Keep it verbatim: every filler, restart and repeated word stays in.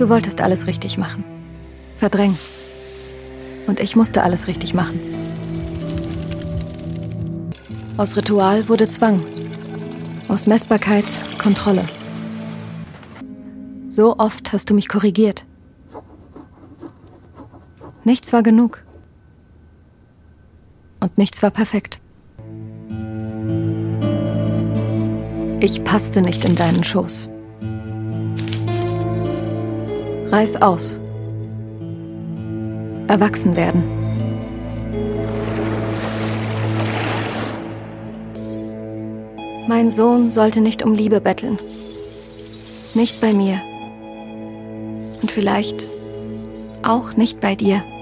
Du wolltest alles richtig machen. Verdrängen. Und ich musste alles richtig machen. Aus Ritual wurde Zwang. Aus Messbarkeit Kontrolle. So oft hast du mich korrigiert. Nichts war genug. Und nichts war perfekt. Ich passte nicht in deinen Schoß. Reiß aus. Erwachsen werden. Mein Sohn sollte nicht um Liebe betteln. Nicht bei mir. Und vielleicht auch nicht bei dir.